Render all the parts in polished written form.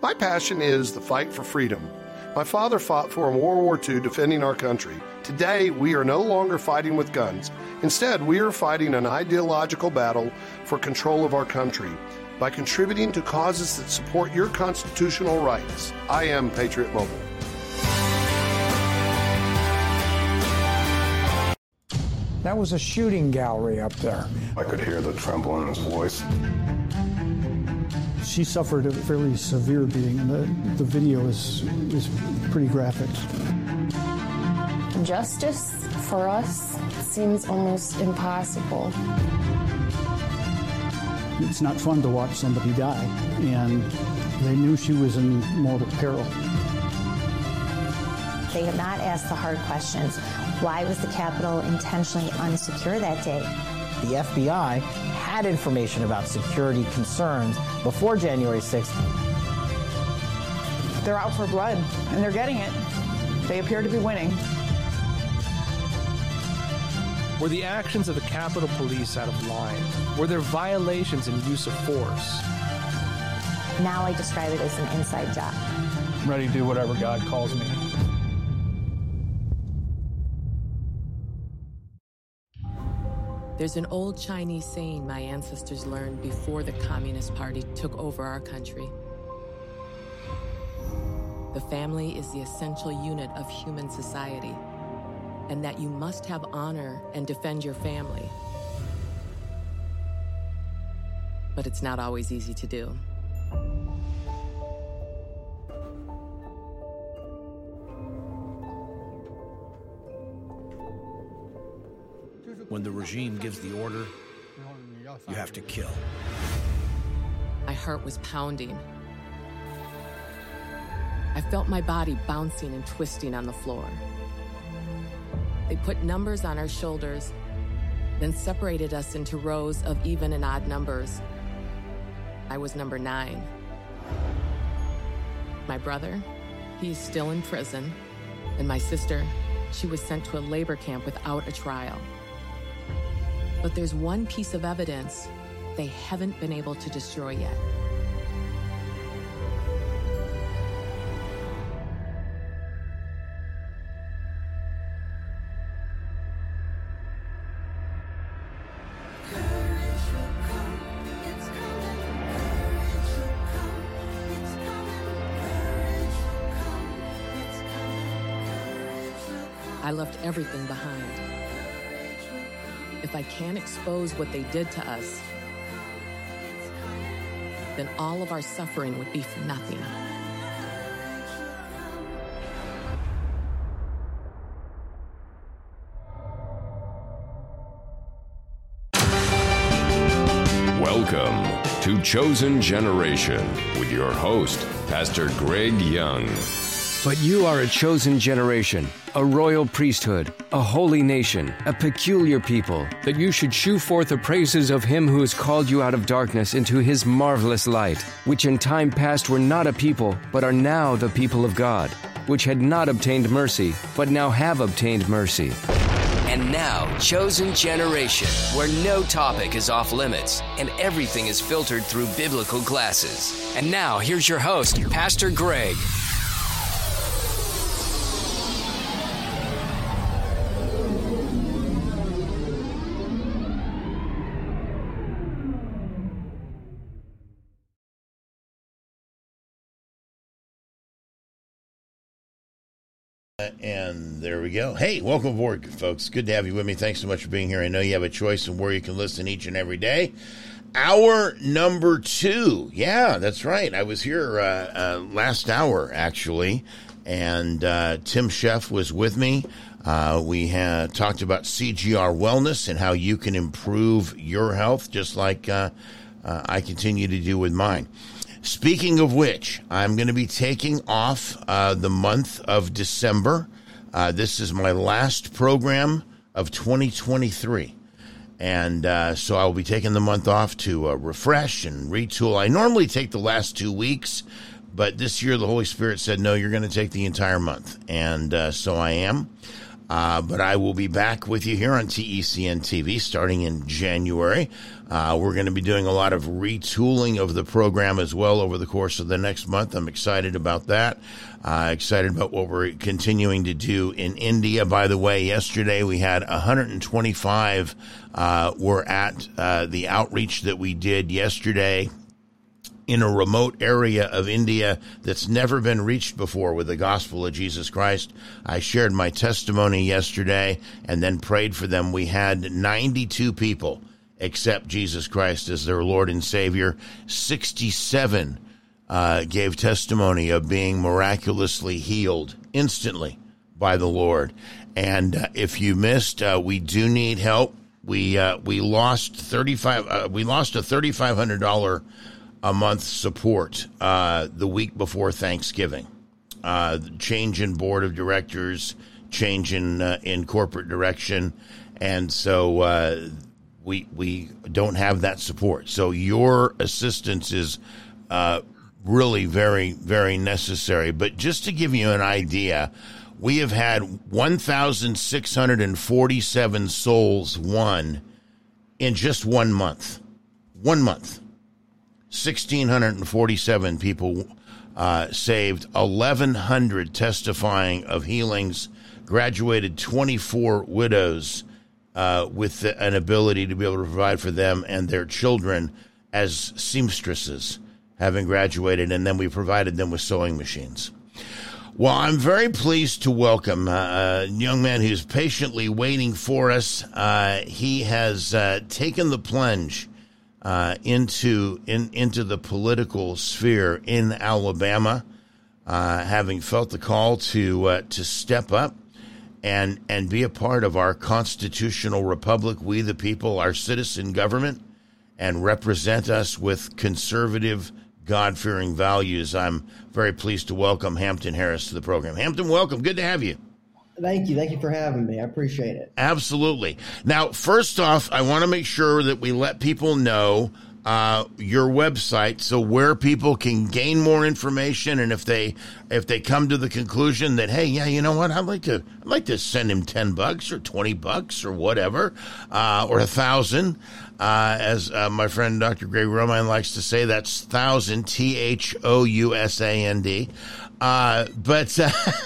My passion is the fight for freedom. My father fought for in World War II defending our country. Today, we are no longer fighting with guns. Instead, we are fighting an ideological battle for control of our country by contributing to causes that support your constitutional rights. I am Patriot Mobile. That was a shooting gallery up there. I could hear the tremble in his voice. She suffered a fairly severe beating, and the video is pretty graphic. Justice for us seems almost impossible. It's not fun to watch somebody die, and they knew she was in mortal peril. They have not asked the hard questions. Why was the Capitol intentionally unsecure that day? The FBI had information about security concerns before January 6th. They're out for blood, and they're getting it. They appear to be winning. Were the actions of the Capitol Police out of line? Were there violations in use of force? Now I describe it as an inside job. I'm ready to do whatever God calls me. There's an old Chinese saying my ancestors learned before the Communist Party took over our country. The family is the essential unit of human society, and that you must have honor and defend your family. But it's not always easy to do. When the regime gives the order, you have to kill. My heart was pounding. I felt my body bouncing and twisting on the floor. They put numbers on our shoulders, then separated us into rows of even and odd numbers. I was number 9. My brother, he's still in prison, and my sister, she was sent to a labor camp without a trial. But there's one piece of evidence they haven't been able to destroy yet. I left everything behind. If I can't expose what they did to us, then all of our suffering would be for nothing. Welcome to Chosen Generation with your host, Pastor Greg Young. But you are a chosen generation, a royal priesthood, a holy nation, a peculiar people, that you should shew forth the praises of him who has called you out of darkness into his marvelous light, which in time past were not a people, but are now the people of God, which had not obtained mercy, but now have obtained mercy. And now, Chosen Generation, where no topic is off limits and everything is filtered through biblical glasses. And now, here's your host, Pastor Greg. And there we go. Hey, welcome aboard, folks. Good to have you with me. Thanks so much for being here. I know you have a choice of where you can listen each and every day. Hour number 2. Yeah, that's right. I was here last hour, actually, and Tim Sheff was with me. We had talked about CGR Wellness and how you can improve your health, just like I continue to do with mine. Speaking of which, I'm going to be taking off the month of December. This is my last program of 2023. And so I'll be taking the month off to refresh and retool. I normally take the last 2 weeks, but this year the Holy Spirit said, no, you're going to take the entire month. And so I am. But I will be back with you here on TECN TV starting in January. We're going to be doing a lot of retooling of the program as well over the course of the next month. I'm excited about that. Excited about what we're continuing to do in India. By the way, yesterday we had 125 were at the outreach that we did yesterday in a remote area of India that's never been reached before with the gospel of Jesus Christ. I shared my testimony yesterday and then prayed for them. We had 92 people accept Jesus Christ as their Lord and Savior. 67 gave testimony of being miraculously healed instantly by the Lord. And if you missed, we do need help. We lost a $3,500 a month support the week before Thanksgiving. Change in board of directors, change in corporate direction, and so we don't have that support. So your assistance is really very, very necessary. But just to give you an idea, we have had 1,647 souls won in just 1 month. 1 month. 1,647 people saved, 1,100 testifying of healings, graduated 24 widows with an ability to be able to provide for them and their children as seamstresses, having graduated, and then we provided them with sewing machines. Well, I'm very pleased to welcome a young man who's patiently waiting for us. He has taken the plunge into the political sphere in Alabama, having felt the call to step up and be a part of our constitutional republic, we the people, our citizen government, and represent us with conservative, God-fearing values. I'm very pleased to welcome Hampton Harris to the program. Hampton, welcome. Good to have you. Thank you. Thank you for having me. I appreciate it. Absolutely. Now, first off, I want to make sure that we let people know your website, so where people can gain more information, and if they come to the conclusion that, hey, yeah, you know what, I'd like to send him $10 or $20 or whatever, or 1,000, as my friend Dr. Greg Romine likes to say, that's 1,000, THOUSAND. But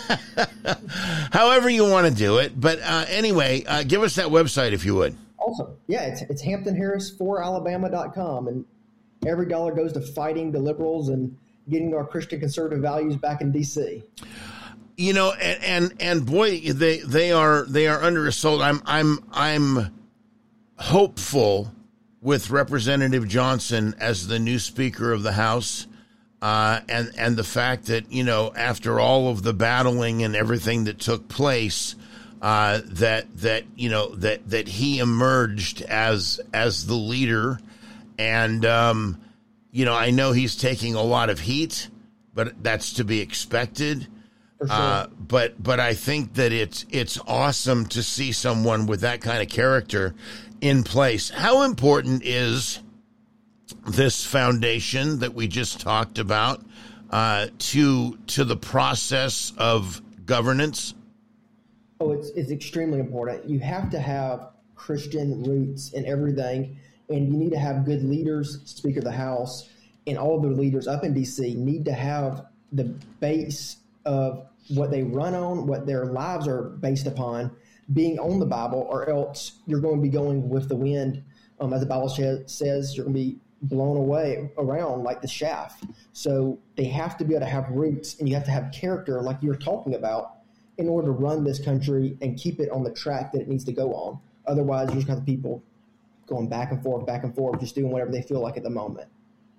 however you want to do it. But anyway, give us that website if you would. Awesome. Yeah, it's HamptonHarris4Alabama.com, and every dollar goes to fighting the liberals and getting our Christian conservative values back in D.C. You know, and boy, they are under assault. I'm hopeful with Representative Johnson as the new Speaker of the House. And the fact that, you know, after all of the battling and everything that took place, that he emerged as the leader. And, you know, I know he's taking a lot of heat, but that's to be expected. For sure. But I think that it's awesome to see someone with that kind of character in place. How important is this foundation that we just talked about to the process of governance? Oh, it's extremely important. You have to have Christian roots in everything, and you need to have good leaders. Speaker of the House and all of the leaders up in D.C. need to have the base of what they run on, what their lives are based upon, being on the Bible, or else you're going to be going with the wind. As the Bible says, you're going to be blown away around like the shaft. So they have to be able to have roots, and you have to have character, like you're talking about, in order to run this country and keep it on the track that it needs to go on. Otherwise, you just have people going back and forth, just doing whatever they feel like at the moment.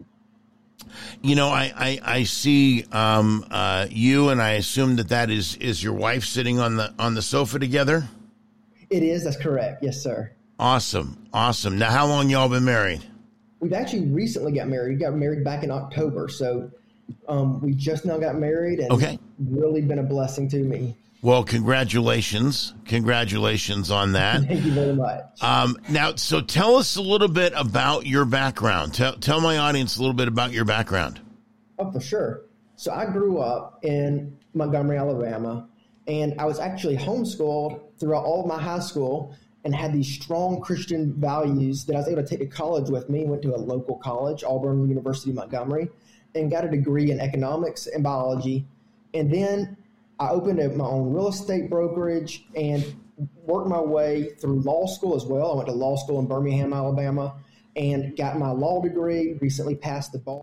You know, I see you, and I assume that is your wife sitting on the sofa together? It is. That's correct. Yes, sir. Awesome. Now, how long y'all been married? We've actually recently got married. We got married back in October, so we just now got married, and really been a blessing to me. Well, congratulations on that. Thank you very much. Now, so tell us a little bit about your background. Tell my audience a little bit about your background. Oh, for sure. So I grew up in Montgomery, Alabama, And I was actually homeschooled throughout all of my high school and had these strong Christian values that I was able to take to college with me. Went to a local college, Auburn University, Montgomery, and got a degree in economics and biology. And then I opened my own real estate brokerage and worked my way through law school as well. I went to law school in Birmingham, Alabama, and got my law degree, recently passed the bar.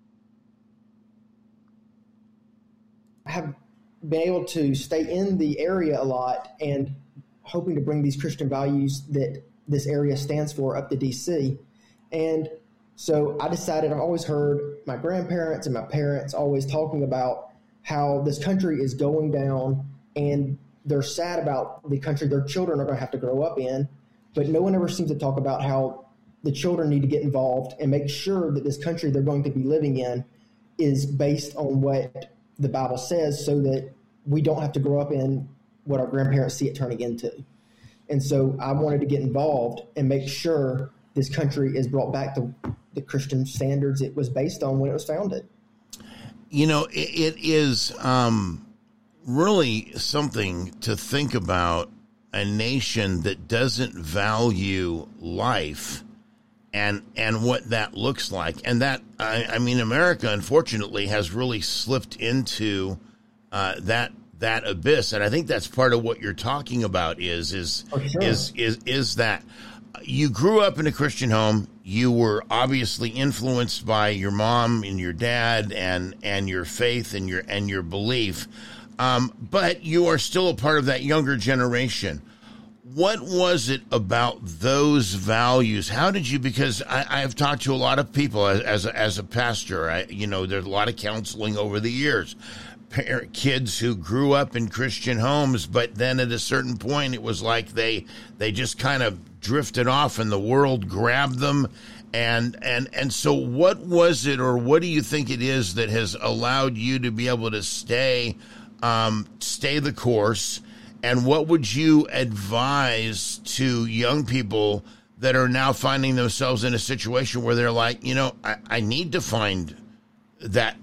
I have been able to stay in the area a lot and hoping to bring these Christian values that this area stands for up to DC. And so I decided, I've always heard my grandparents and my parents always talking about how this country is going down and they're sad about the country their children are going to have to grow up in, but no one ever seems to talk about how the children need to get involved and make sure that this country they're going to be living in is based on what the Bible says, so that we don't have to grow up in what our grandparents see it turning into. And so I wanted to get involved and make sure this country is brought back to the Christian standards it was based on when it was founded. You know, it is really something to think about, a nation that doesn't value life and what that looks like. And that, I mean, America, unfortunately, has really slipped into that abyss. And I think that's part of what you're talking about is that you grew up in a Christian home. You were obviously influenced by your mom and your dad and your faith and your belief. But you are still a part of that younger generation. What was it about those values? How did you, because I've talked to a lot of people as a pastor, there's a lot of counseling over the years. Kids who grew up in Christian homes, but then at a certain point it was like they just kind of drifted off and the world grabbed them. And so what was it, or what do you think it is that has allowed you to be able to stay the course? And what would you advise to young people that are now finding themselves in a situation where they're like, I need to find that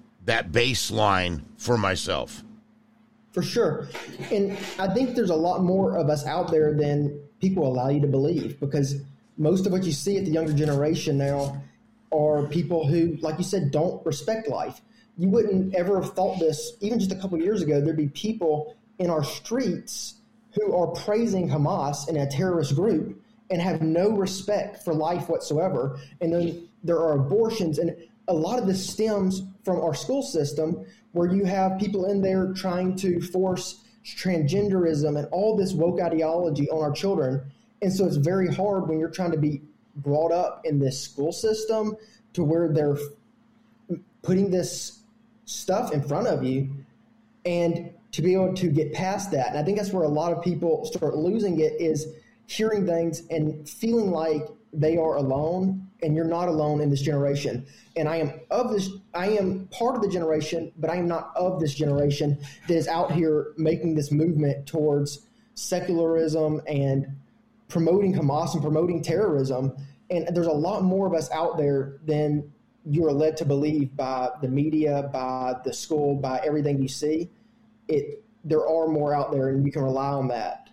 baseline for myself? For sure. And I think there's a lot more of us out there than people allow you to believe, because most of what you see at the younger generation now are people who, like you said, don't respect life. You wouldn't ever have thought this even just a couple of years ago. There'd be people in our streets who are praising Hamas and a terrorist group and have no respect for life whatsoever. And then there are abortions. And a lot of this stems from our school system, where you have people in there trying to force transgenderism and all this woke ideology on our children. And so it's very hard when you're trying to be brought up in this school system to where they're putting this stuff in front of you, and to be able to get past that. And I think that's where a lot of people start losing it, is hearing things and feeling like they are alone, and you're not alone in this generation. And I am part of the generation, but I am not of this generation that is out here making this movement towards secularism and promoting Hamas and promoting terrorism. And there's a lot more of us out there than you are led to believe by the media, by the school, by everything you see. There are more out there, and you can rely on that.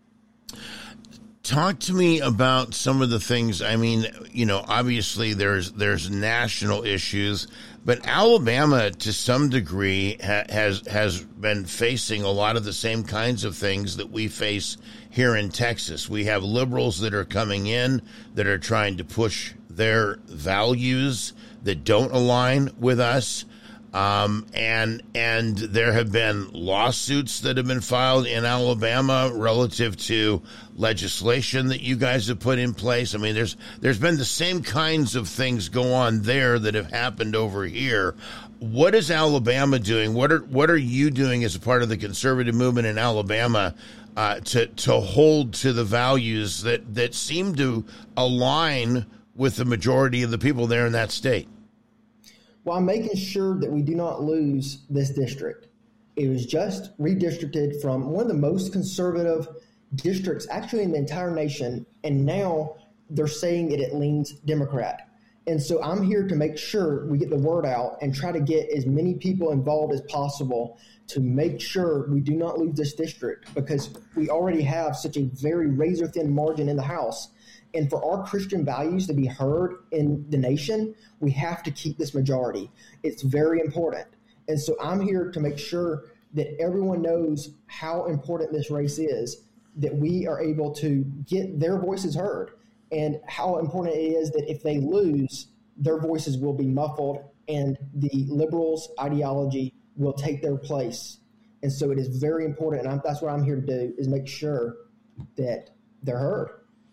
Talk to me about some of the things. I mean, obviously there's national issues, but Alabama to some degree has been facing a lot of the same kinds of things that we face here in Texas. We have liberals that are coming in that are trying to push their values that don't align with us. And there have been lawsuits that have been filed in Alabama relative to legislation that you guys have put in place. I mean, there's been the same kinds of things go on there that have happened over here. What is Alabama doing? What are you doing as a part of the conservative movement in Alabama to hold to the values that seem to align with the majority of the people there in that state? Well, I'm making sure that we do not lose this district. It was just redistricted from one of the most conservative districts actually in the entire nation, and now they're saying it leans Democrat. And so I'm here to make sure we get the word out and try to get as many people involved as possible to make sure we do not lose this district, because we already have such a very razor-thin margin in the House. And for our Christian values to be heard in the nation, we have to keep this majority. It's very important. And so I'm here to make sure that everyone knows how important this race is, that we are able to get their voices heard, and how important it is that if they lose, their voices will be muffled and the liberals' ideology will take their place. And so it is very important, and that's what I'm here to do, is make sure that they're heard.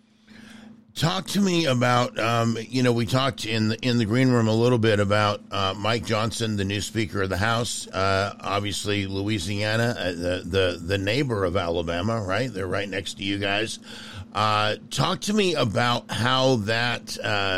Talk to me about, we talked in the green room a little bit about Mike Johnson, the new Speaker of the House, obviously Louisiana, the neighbor of Alabama, right? They're right next to you guys. Talk to me about how that,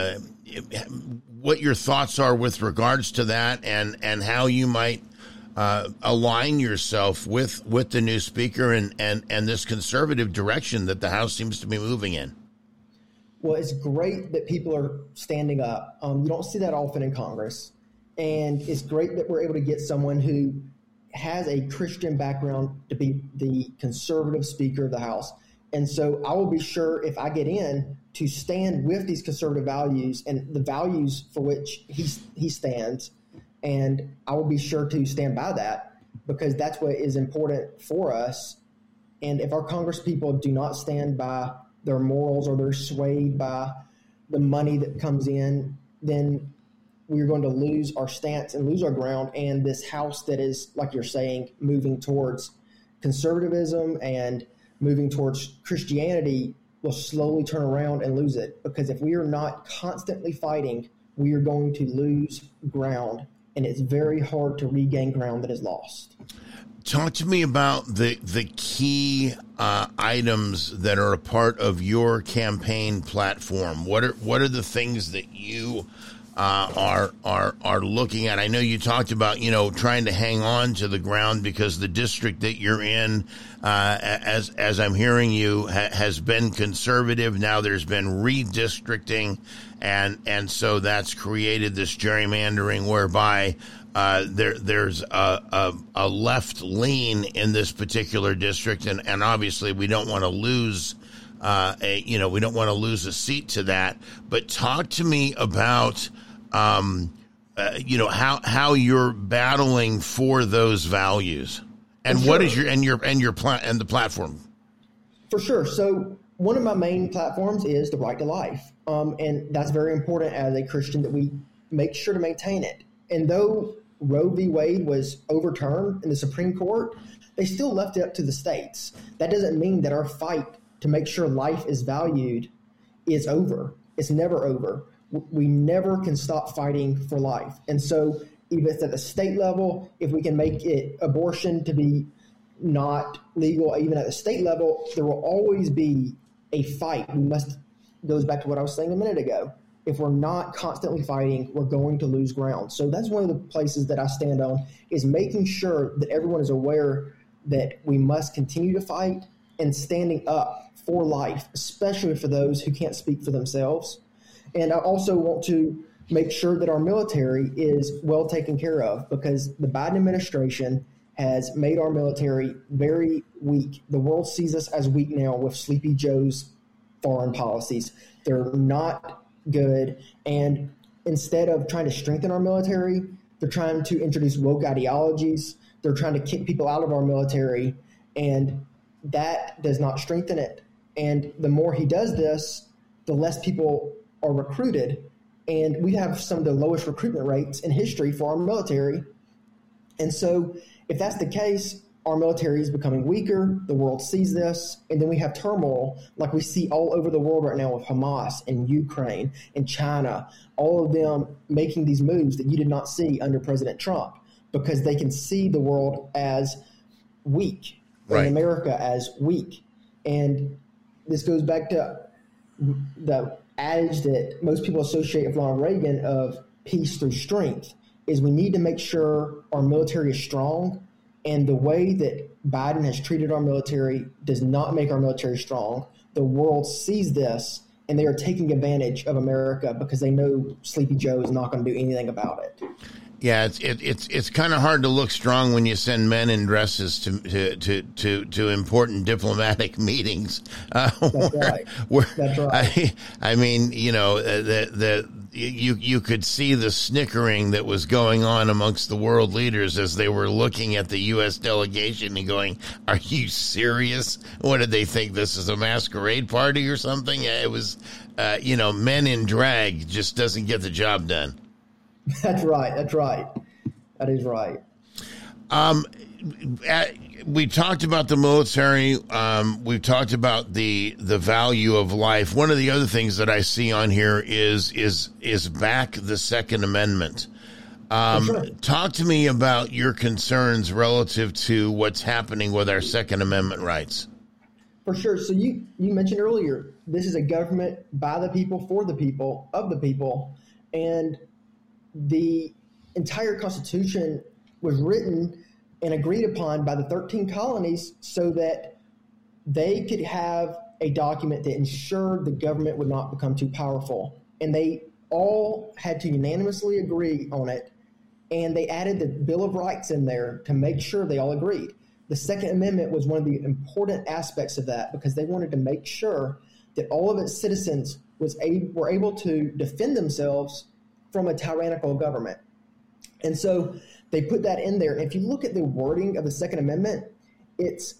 what your thoughts are with regards to that, and how you might align yourself with the new Speaker and this conservative direction that the House seems to be moving in. Well, it's great that people are standing up. You don't see that often in Congress. And it's great that we're able to get someone who has a Christian background to be the conservative Speaker of the House. And so I will be sure, if I get in, to stand with these conservative values and the values for which he stands. And I will be sure to stand by that, because that's what is important for us. And if our Congress people do not stand by their morals, or they're swayed by the money that comes in, then we're going to lose our stance and lose our ground. And this House that is, like you're saying, moving towards conservatism and moving towards Christianity will slowly turn around and lose it. Because if we are not constantly fighting, we are going to lose ground. And it's very hard to regain ground that is lost. Talk to me about the key items that are a part of your campaign platform. What are the things that you are looking at? I know you talked about trying to hang on to the ground, because the district that you're in, as I'm hearing you, has been conservative. Now there's been redistricting, and so that's created this gerrymandering whereby there's a left lean in this particular district, and obviously we don't want to lose we don't want to lose a seat to that. But talk to me about how you're battling for those values, and what is the platform. For sure. So one of my main platforms is the right to life, and that's very important as a Christian that we make sure to maintain it. And though Roe v. Wade was overturned in the Supreme Court, they still left it up to the states. That doesn't mean that our fight to make sure life is valued is over. It's never over. We never can stop fighting for life. And so even if it's at the state level, if we can make it abortion to be not legal, even at the state level, there will always be a fight. Goes back to what I was saying a minute ago. If we're not constantly fighting, we're going to lose ground. So that's one of the places that I stand on, is making sure that everyone is aware that we must continue to fight and standing up for life, especially for those who can't speak for themselves. And I also want to make sure that our military is well taken care of, because the Biden administration has made our military very weak. The world sees us as weak now with Sleepy Joe's foreign policies. They're not good. And instead of trying to strengthen our military, they're trying to introduce woke ideologies. They're trying to kick people out of our military, and that does not strengthen it. And the more he does this, the less people are recruited. And we have some of the lowest recruitment rates in history for our military. And so if that's the case, our military is becoming weaker. The world sees this. And then we have turmoil like we see all over the world right now with Hamas and Ukraine and China, all of them making these moves that you did not see under President Trump, because they can see the world as weak, right, and America as weak. And this goes back to the adage that most people associate with Ronald Reagan of peace through strength, is we need to make sure our military is strong. And the way that Biden has treated our military does not make our military strong. The world sees this, and they are taking advantage of America because they know Sleepy Joe is not going to do anything about it. Yeah, it's kind of hard to look strong when you send men in dresses to important diplomatic meetings. That's right. That's right. I mean, you know, you could see the snickering that was going on amongst the world leaders as they were looking at the U.S. delegation and going, "Are you serious? What did they think? This is a masquerade party or something?" It was, you know, men in drag just doesn't get the job done. That's right. That's right. That is right. We talked about the military. We've talked about the value of life. One of the other things that I see on here is back the Second Amendment. Sure. Talk to me about your concerns relative to what's happening with our Second Amendment rights. For sure. So you mentioned earlier, this is a government by the people, for the people, of the people, and the entire Constitution was written and agreed upon by the 13 colonies so that they could have a document that ensured the government would not become too powerful. And they all had to unanimously agree on it. And they added the Bill of Rights in there to make sure they all agreed. The Second Amendment was one of the important aspects of that because they wanted to make sure that all of its citizens were able to defend themselves from a tyrannical government. And so they put that in there. And if you look at the wording of the Second Amendment, it's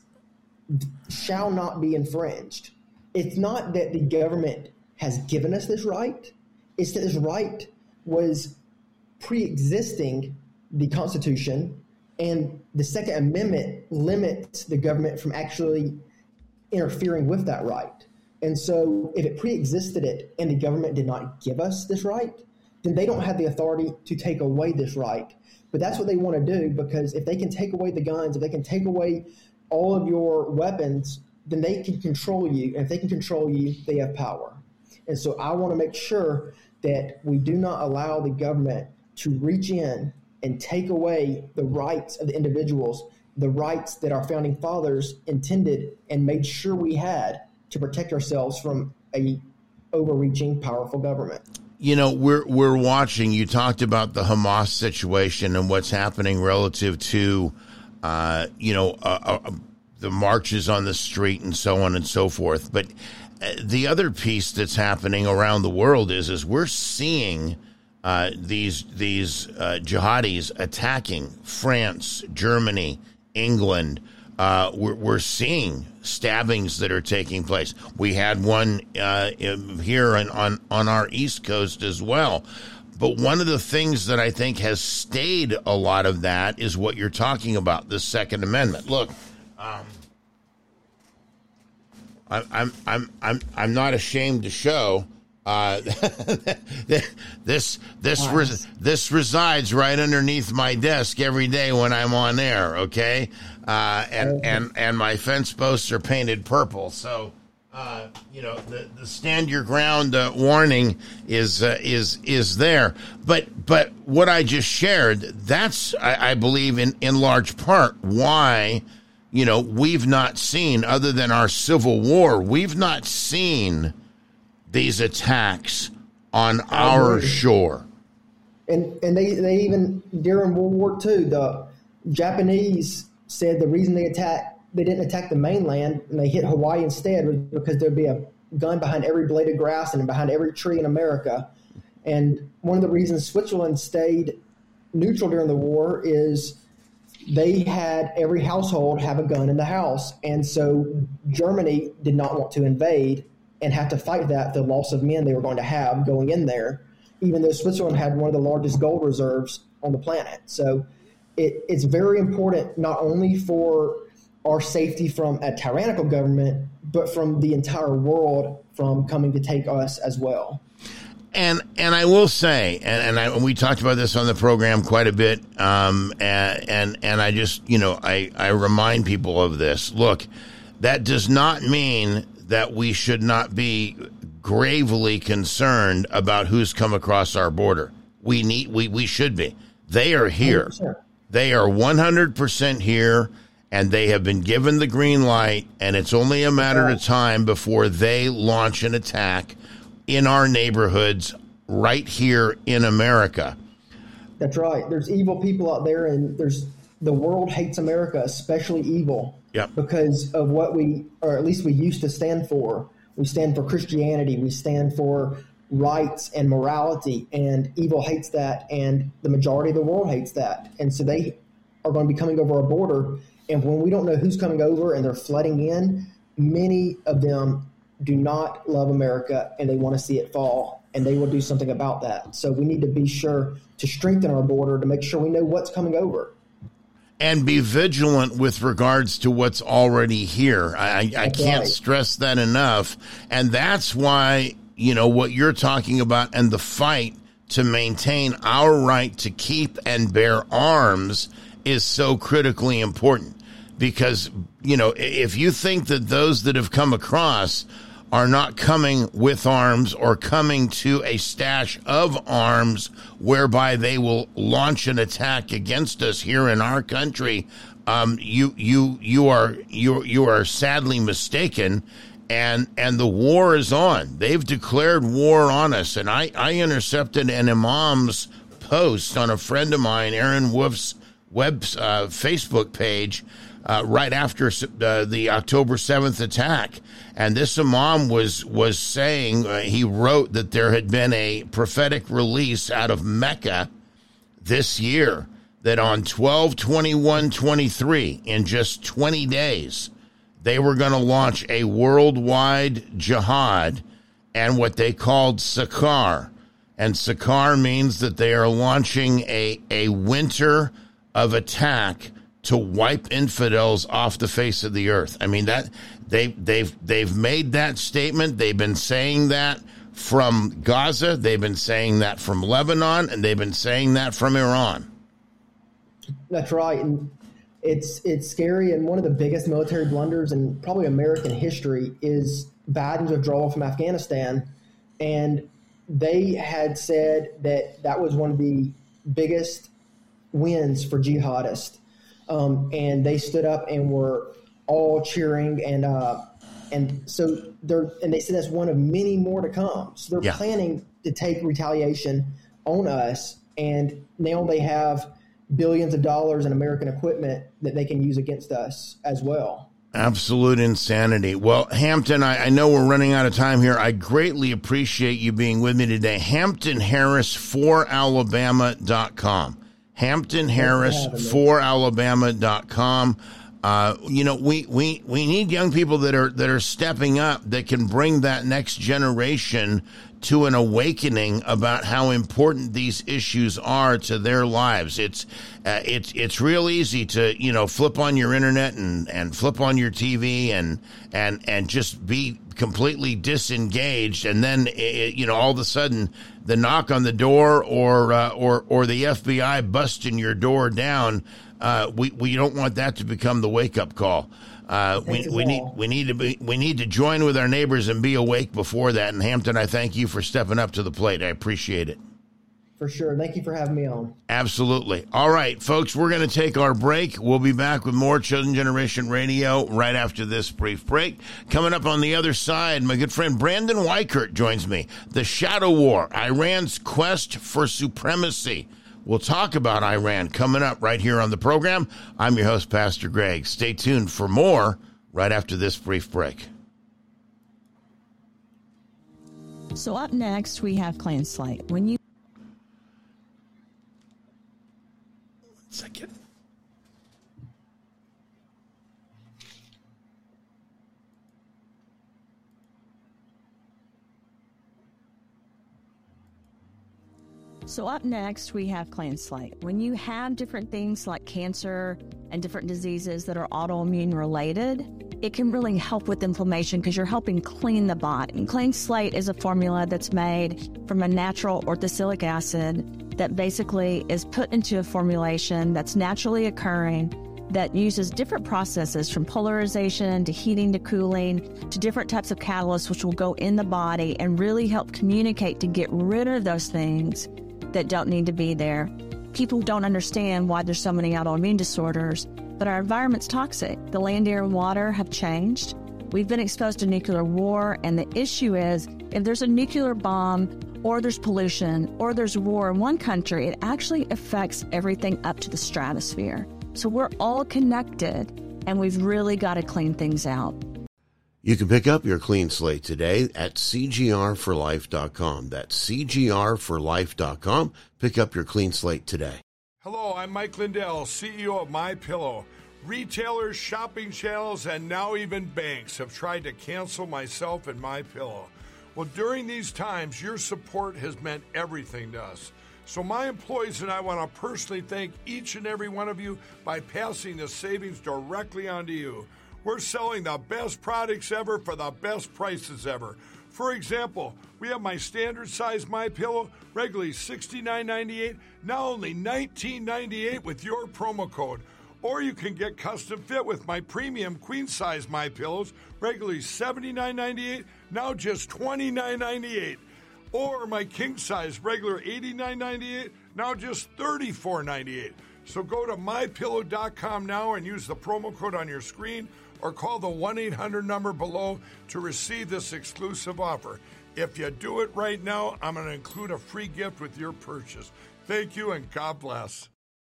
shall not be infringed. It's not that the government has given us this right. It's that this right was pre-existing the Constitution, and the Second Amendment limits the government from actually interfering with that right. And so if it pre-existed it and the government did not give us this right, then they don't have the authority to take away this right. But that's what they want to do, because if they can take away the guns, if they can take away all of your weapons, then they can control you. And if they can control you, they have power. And so I want to make sure that we do not allow the government to reach in and take away the rights of the individuals, the rights that our founding fathers intended and made sure we had to protect ourselves from a overreaching, powerful government. You know, we're watching. You talked about the Hamas situation and what's happening relative to, the marches on the street and so on and so forth. But the other piece that's happening around the world is we're seeing these jihadis attacking France, Germany, England. We're seeing stabbings that are taking place. We had one here on our East Coast as well. But one of the things that I think has stayed a lot of that is what you're talking about, the Second Amendment. Look, I'm not ashamed to show. This resides right underneath my desk every day when I'm on air. Okay. And my fence posts are painted purple. So, the stand your ground warning is there. But what I just shared, that's, I believe in large part why, we've not seen, other than our Civil War, we've not seen these attacks on our shore. And they even, during World War II, the Japanese said the reason they didn't attack the mainland and they hit Hawaii instead was because there'd be a gun behind every blade of grass and behind every tree in America. And one of the reasons Switzerland stayed neutral during the war is they had every household have a gun in the house. And so Germany did not want to invade and have to fight the loss of men they were going to have going in there, even though Switzerland had one of the largest gold reserves on the planet. So it's very important not only for our safety from a tyrannical government, but from the entire world from coming to take us as well. And I will say, and we talked about this on the program quite a bit, and I just, I remind people of this. Look, that does not mean that we should not be gravely concerned about who's come across our border. We should be. They are here. 100%. They are 100% here, and they have been given the green light, and it's only a matter of time before they launch an attack in our neighborhoods right here in America. That's right. There's evil people out there, and the world hates America, especially evil, because of what or at least we used to stand for. We stand for Christianity. We stand for rights and morality, and evil hates that, and the majority of the world hates that. And so they are going to be coming over our border, and when we don't know who's coming over and they're flooding in, many of them do not love America, and they want to see it fall, and they will do something about that. So we need to be sure to strengthen our border to make sure we know what's coming over. And be vigilant with regards to what's already here. I can't stress that enough. And that's why, what you're talking about and the fight to maintain our right to keep and bear arms is so critically important. Because, if you think that those that have come across are not coming with arms or coming to a stash of arms whereby they will launch an attack against us here in our country, you are sadly mistaken. And the war is on. They've declared war on us. And I intercepted an imam's post on a friend of mine, Aaron Wolf's Facebook page, right after the October 7th attack. And this imam was saying, he wrote that there had been a prophetic release out of Mecca this year, that on 12/21/23, in just 20 days, they were going to launch a worldwide jihad and what they called Sakar. And Sakar means that they are launching a winter of attack to wipe infidels off the face of the earth. I mean, that they've made that statement. They've been saying that from Gaza. They've been saying that from Lebanon, and they've been saying that from Iran. That's right. And it's scary. And one of the biggest military blunders in probably American history is Biden's withdrawal from Afghanistan. And they had said that was one of the biggest wins for jihadists. And they stood up and were all cheering, and so they said that's one of many more to come. So they're planning to take retaliation on us, and now they have billions of dollars in American equipment that they can use against us as well. Absolute insanity. Well, Hampton, I know we're running out of time here. I greatly appreciate you being with me today. HamptonHarris4Alabama.com. HamptonHarris4Alabama.com. We need young people that are stepping up, that can bring that next generation to an awakening about how important these issues are to their lives. It's real easy to, flip on your internet and flip on your TV and just be completely disengaged. And then, all of a sudden the knock on the door or the FBI busting your door down. We don't want that to become the wake up call. We need to join with our neighbors and be awake before that. And Hampton, I thank you for stepping up to the plate. I appreciate it. For sure. Thank you for having me on. Absolutely. All right, folks, we're going to take our break. We'll be back with more Chosen Generation Radio right after this brief break. Coming up on the other side, my good friend Brandon Weichert joins me. The Shadow War, Iran's quest for supremacy. We'll talk about Iran coming up right here on the program. I'm your host, Pastor Greg. Stay tuned for more right after this brief break. So up next, we have Clean Slate. One second. So up next, we have Clean Slate. When you have different things like cancer and different diseases that are autoimmune related, it can really help with inflammation because you're helping clean the body. And Clean Slate is a formula that's made from a natural orthosilic acid that basically is put into a formulation that's naturally occurring that uses different processes from polarization to heating to cooling to different types of catalysts which will go in the body and really help communicate to get rid of those things that don't need to be there. People don't understand why there's so many autoimmune disorders, but our environment's toxic. The land, air, and water have changed. We've been exposed to nuclear war, and the issue is if there's a nuclear bomb or there's pollution or there's war in one country, it actually affects everything up to the stratosphere. So we're all connected, and we've really got to clean things out. You can pick up your clean slate today at cgrforlife.com. That's cgrforlife.com. Pick up your clean slate today. Hello, I'm Mike Lindell, CEO of MyPillow. Retailers, shopping channels, and now even banks have tried to cancel myself and MyPillow. Well, during these times, your support has meant everything to us. So my employees and I want to personally thank each and every one of you by passing the savings directly onto you. We're selling the best products ever for the best prices ever. For example, we have my standard size MyPillow, regularly $69.98, now only $19.98 with your promo code. Or you can get custom fit with my premium queen size MyPillows, regularly $79.98, now just $29.98. Or my king size, regular $89.98, now just $34.98. So go to MyPillow.com now and use the promo code on your screen, or call the 1-800 number below to receive this exclusive offer. If you do it right now, I'm going to include a free gift with your purchase. Thank you, and God bless.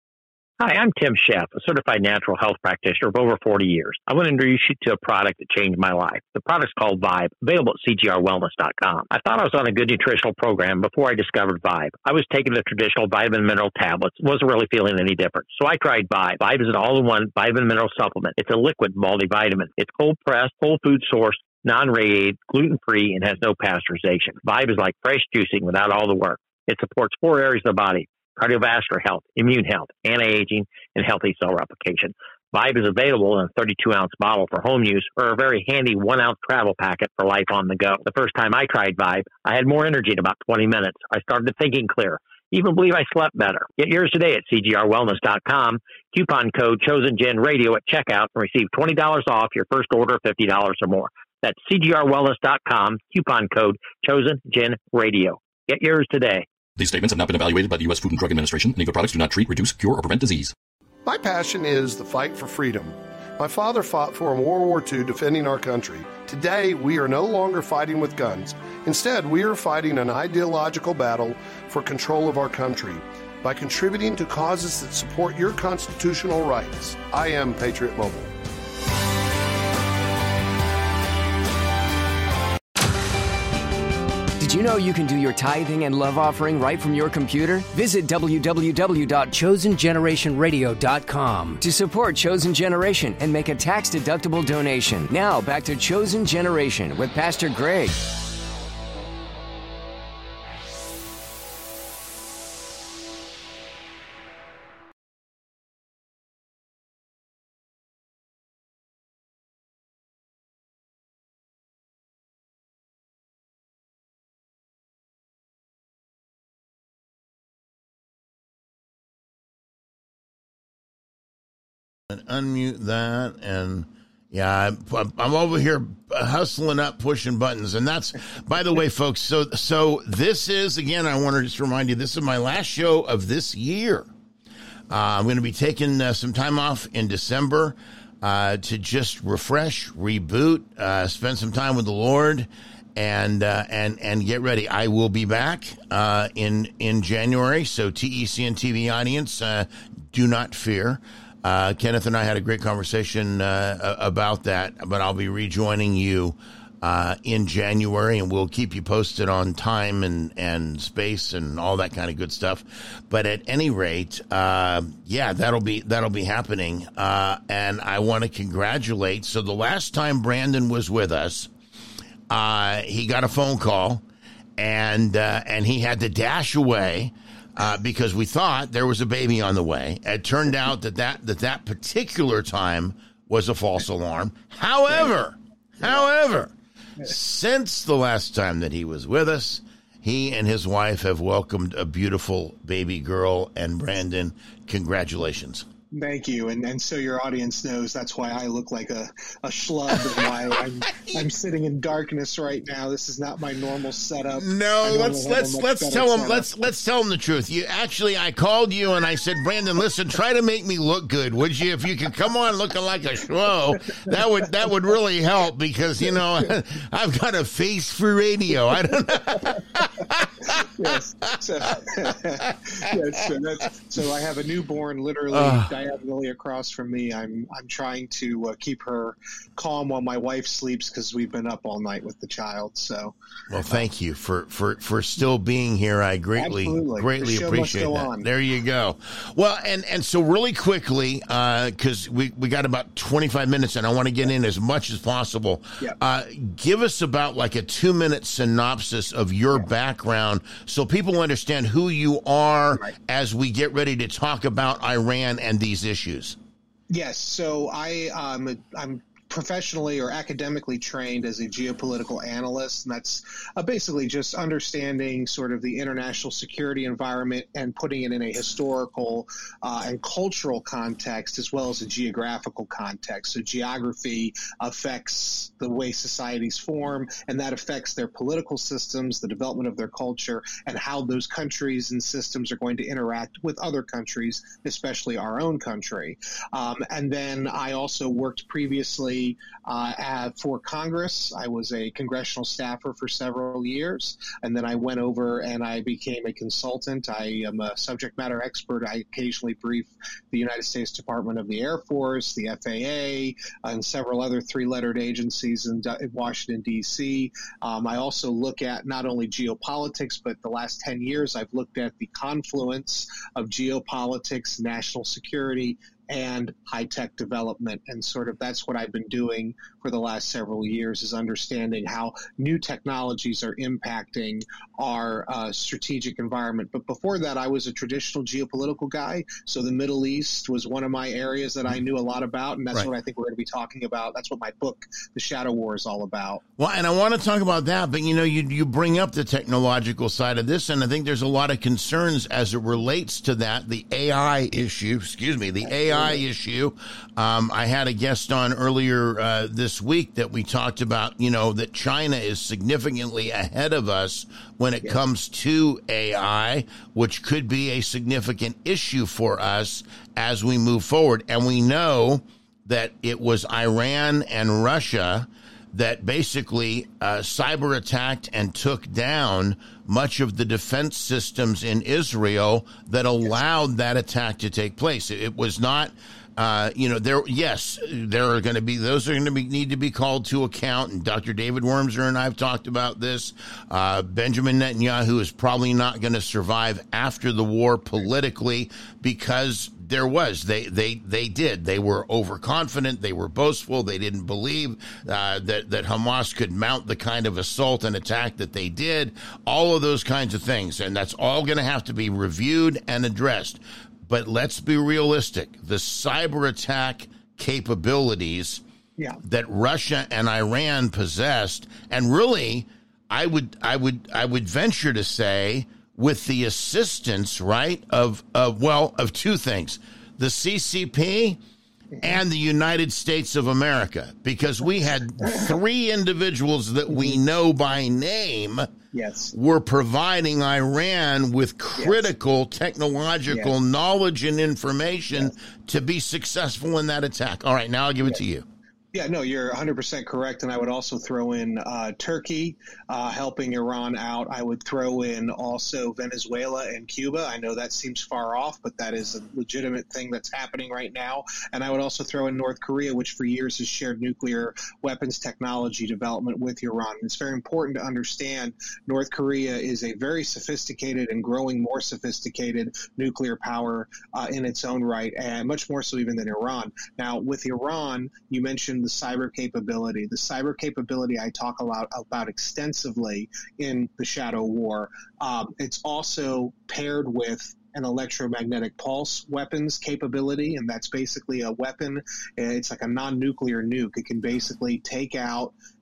Hi, I'm Tim Sheff, a certified natural health practitioner of over 40 years. I want to introduce you to a product that changed my life. The product's called Vibe, available at cgrwellness.com. I thought I was on a good nutritional program before I discovered Vibe. I was taking the traditional vitamin mineral tablets, wasn't really feeling any different. So I tried Vibe. Vibe is an all-in-one vitamin mineral supplement. It's a liquid multivitamin. It's cold-pressed, whole food sourced, non-radiated, gluten-free, and has no pasteurization. Vibe is like fresh juicing without all the work. It supports 4 areas of the body: cardiovascular health, immune health, anti-aging, and healthy cell replication. Vibe is available in a 32-ounce bottle for home use or a very handy 1-ounce travel packet for life on the go. The first time I tried Vibe, I had more energy in about 20 minutes. I started thinking clear. Even believe I slept better. Get yours today at cgrwellness.com. Coupon code ChosenGenRadio at checkout and receive $20 off your first order of $50 or more. That's cgrwellness.com. Coupon code ChosenGenRadio. Get yours today. These statements have not been evaluated by the U.S. Food and Drug Administration, and either products do not treat, reduce, cure, or prevent disease. My passion is the fight for freedom. My father fought for in World War II defending our country. Today, we are no longer fighting with guns. Instead, we are fighting an ideological battle for control of our country by contributing to causes that support your constitutional rights. I am Patriot Mobile. Did you know you can do your tithing and love offering right from your computer? Visit www.chosengenerationradio.com to support Chosen Generation and make a tax-deductible donation. Now, back to Chosen Generation with Pastor Greg. And unmute that, and yeah, I'm over here hustling up, pushing buttons, and that's, by the way, folks. So this is, again, I want to just remind you, this is my last show of this year. I'm going to be taking some time off in December to just refresh, reboot, spend some time with the Lord, and get ready. I will be back in January. So TEC and TV audience, do not fear. Kenneth and I had a great conversation about that, but I'll be rejoining you in January, and we'll keep you posted on time and space and all that kind of good stuff. But at any rate, yeah, that'll be happening. And I want to congratulate. So the last time Brandon was with us, he got a phone call, and he had to dash away. Because we thought there was a baby on the way. It turned out that particular time was a false alarm. However, since the last time that he was with us, he and his wife have welcomed a beautiful baby girl. And Brandon, congratulations. Thank you. And so your audience knows that's why I look like a schlub and why I'm sitting in darkness right now. This is not my normal setup. No, let's tell them let's tell them the truth. I called you and I said, Brandon, listen, try to make me look good, would you? If you could come on looking like a schmo, that would really help, because I've got a face for radio. I don't know. Yes. So I have a newborn literally diagonally across from me. I'm trying to keep her calm while my wife sleeps, because we've been up all night with the child. So, well, thank you for still being here. I greatly appreciate that. There you go. Well, and so really quickly, because we got about 25 minutes, and I want to get in as much as possible. Yep. Give us about like a 2-minute synopsis of your background, so people understand who you are as we get ready to talk about Iran and these issues. Yes. So I'm professionally or academically trained as a geopolitical analyst, and that's basically just understanding sort of the international security environment and putting it in a historical and cultural context, as well as a geographical context. So geography affects the way societies form, and that affects their political systems, the development of their culture, and how those countries and systems are going to interact with other countries, especially our own country. And then I also worked previously for Congress. I was a congressional staffer for several years, and then I went over and I became a consultant. I am a subject matter expert. I occasionally brief the United States Department of the Air Force, the FAA, and several other three-lettered agencies in Washington, D.C. I also look at not only geopolitics, but the last 10 years I've looked at the confluence of geopolitics, national security, and high-tech development. And sort of that's what I've been doing for the last several years, is understanding how new technologies are impacting our strategic environment. But before that, I was a traditional geopolitical guy. So the Middle East was one of my areas that I knew a lot about, and that's what I think we're going to be talking about. That's what my book, The Shadow War, is all about. Well, and I want to talk about that, but you bring up the technological side of this, and I think there's a lot of concerns as it relates to that, the AI issue, issue. I had a guest on earlier this week that we talked about, that China is significantly ahead of us when it comes to AI, which could be a significant issue for us as we move forward. And we know that it was Iran and Russia that basically cyber attacked and took down much of the defense systems in Israel that allowed that attack to take place. It was not, there are going to be, those are going to need to be called to account. And Dr. David Wormser and I have talked about this. Benjamin Netanyahu is probably not going to survive after the war politically, because they were overconfident. They were boastful. They didn't believe that Hamas could mount the kind of assault and attack that they did, all of those kinds of things. And that's all going to have to be reviewed and addressed. But let's be realistic. The cyber attack capabilities that Russia and Iran possessed, and really, I would venture to say, with the assistance, of two things: the CCP and the United States of America, because we had three individuals that we know by name were providing Iran with critical technological knowledge and information to be successful in that attack. All right, now I'll give it to you. Yeah, no, you're 100% correct. And I would also throw in Turkey helping Iran out. I would throw in also Venezuela and Cuba. I know that seems far off, but that is a legitimate thing that's happening right now. And I would also throw in North Korea, which for years has shared nuclear weapons technology development with Iran. And it's very important to understand North Korea is a very sophisticated and growing more sophisticated nuclear power in its own right, and much more so even than Iran. Now, with Iran, you mentioned the cyber capability. The cyber capability I talk about extensively in The Shadow War. It's also paired with an electromagnetic pulse weapons capability, and that's basically a weapon. It's like a non-nuclear nuke. It can basically take out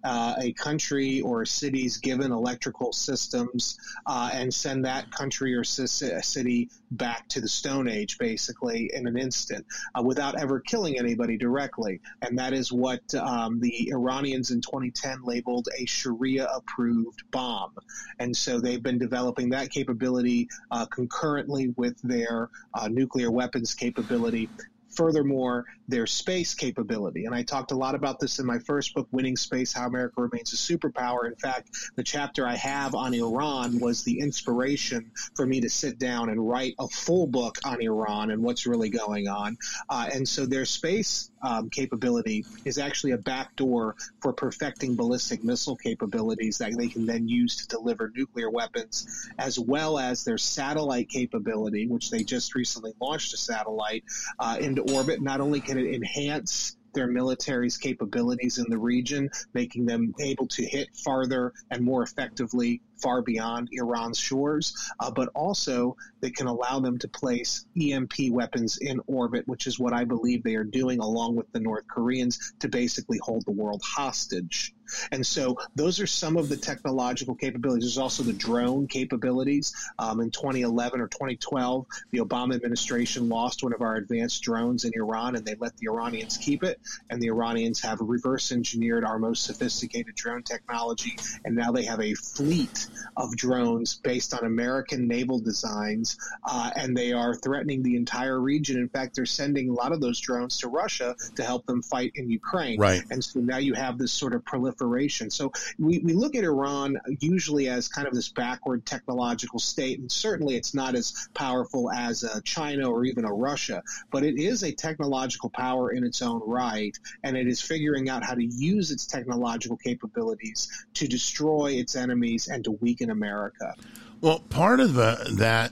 a country or a city's given electrical systems and send that country or city back to the Stone Age, basically, in an instant, without ever killing anybody directly. And that is what the Iranians in 2010 labeled a Sharia-approved bomb. And so they've been developing that capability concurrently with their nuclear weapons capability. Furthermore, their space capability. And I talked a lot about this in my first book, Winning Space, How America Remains a Superpower. In fact, the chapter I have on Iran was the inspiration for me to sit down and write a full book on Iran and what's really going on. And so their space capability is actually a backdoor for perfecting ballistic missile capabilities that they can then use to deliver nuclear weapons, as well as their satellite capability, which they just recently launched a satellite into orbit. Not only can it enhance their military's capabilities in the region, making them able to hit farther and more effectively far beyond Iran's shores, but also they can allow them to place EMP weapons in orbit, which is what I believe they are doing along with the North Koreans to basically hold the world hostage. And so those are some of the technological capabilities. There's also the drone capabilities. In 2011 or 2012, the Obama administration lost one of our advanced drones in Iran, and they let the Iranians keep it. And the Iranians have reverse engineered our most sophisticated drone technology, and now they have a fleet of drones based on American naval designs, and they are threatening the entire region. In fact, they're sending a lot of those drones to Russia to help them fight in Ukraine. Right. And so now you have this sort of proliferation. So we look at Iran usually as kind of this backward technological state, and certainly it's not as powerful as China or even a Russia, but it is a technological power in its own right, and it is figuring out how to use its technological capabilities to destroy its enemies and to weaken America. Well, part of that,